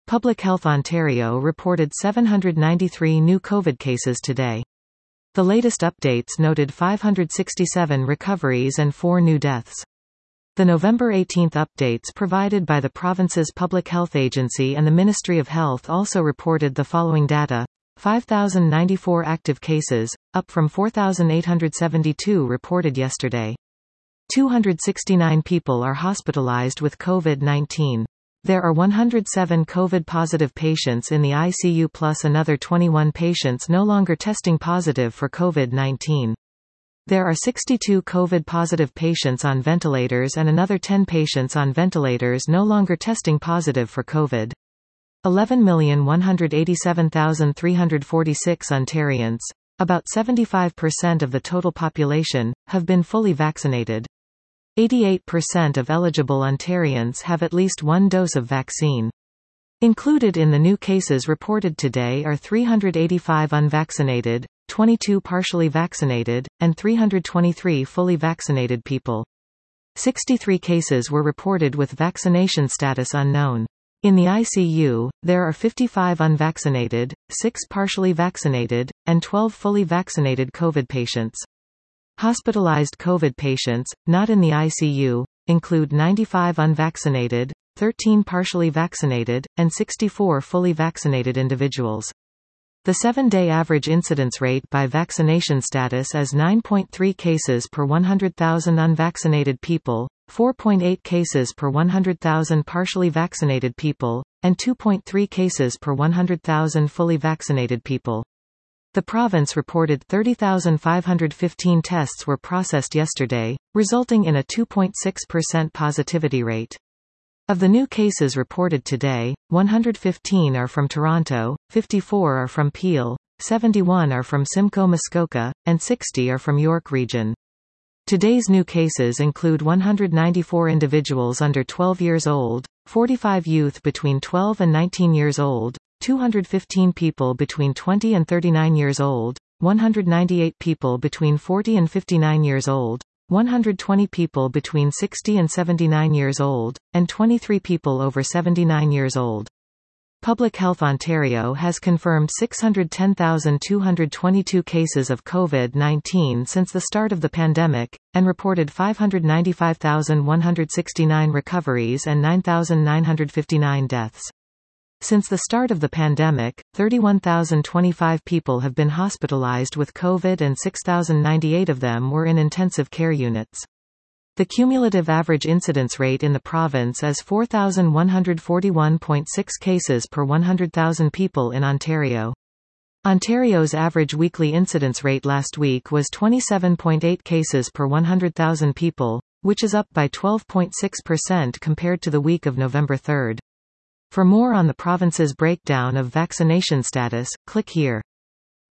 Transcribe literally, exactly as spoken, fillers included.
Public Health Ontario reported seven hundred ninety-three new COVID cases today. The latest updates noted five hundred sixty-seven recoveries and four new deaths. The November eighteenth updates provided by the province's Public Health Agency and the Ministry of Health also reported the following data: five thousand ninety-four active cases, up from four thousand eight hundred seventy-two reported yesterday. two hundred sixty-nine people are hospitalized with COVID nineteen. There are one hundred seven COVID-positive patients in the I C U plus another twenty-one patients no longer testing positive for COVID nineteen. There are sixty-two COVID-positive patients on ventilators and another ten patients on ventilators no longer testing positive for COVID. eleven million one hundred eighty-seven thousand three hundred forty-six Ontarians, about seventy-five percent of the total population, have been fully vaccinated. eighty-eight percent of eligible Ontarians have at least one dose of vaccine. Included in the new cases reported today are three hundred eighty-five unvaccinated, twenty-two partially vaccinated, and three hundred twenty-three fully vaccinated people. sixty-three cases were reported with vaccination status unknown. In the I C U, there are fifty-five unvaccinated, six partially vaccinated, and twelve fully vaccinated COVID patients. Hospitalized COVID patients, not in the I C U, include ninety-five unvaccinated, thirteen partially vaccinated, and sixty-four fully vaccinated individuals. The seven-day average incidence rate by vaccination status is nine point three cases per one hundred thousand unvaccinated people, four point eight cases per one hundred thousand partially vaccinated people, and two point three cases per one hundred thousand fully vaccinated people. The province reported thirty thousand five hundred fifteen tests were processed yesterday, resulting in a two point six percent positivity rate. Of the new cases reported today, one hundred fifteen are from Toronto, fifty-four are from Peel, seventy-one are from Simcoe Muskoka, and sixty are from York Region. Today's new cases include one hundred ninety-four individuals under twelve years old, forty-five youth between twelve and nineteen years old, two hundred fifteen people between twenty and thirty-nine years old, one hundred ninety-eight people between forty and fifty-nine years old, one hundred twenty people between sixty and seventy-nine years old, and twenty-three people over seventy-nine years old. Public Health Ontario has confirmed six hundred ten thousand two hundred twenty-two cases of COVID nineteen since the start of the pandemic, and reported five hundred ninety-five thousand one hundred sixty-nine recoveries and nine thousand nine hundred fifty-nine deaths. Since the start of the pandemic, thirty-one thousand twenty-five people have been hospitalized with COVID and six thousand ninety-eight of them were in intensive care units. The cumulative average incidence rate in the province is four thousand one hundred forty-one point six cases per one hundred thousand people in Ontario. Ontario's average weekly incidence rate last week was twenty-seven point eight cases per one hundred thousand people, which is up by twelve point six percent compared to the week of November third. For more on the province's breakdown of vaccination status, click here.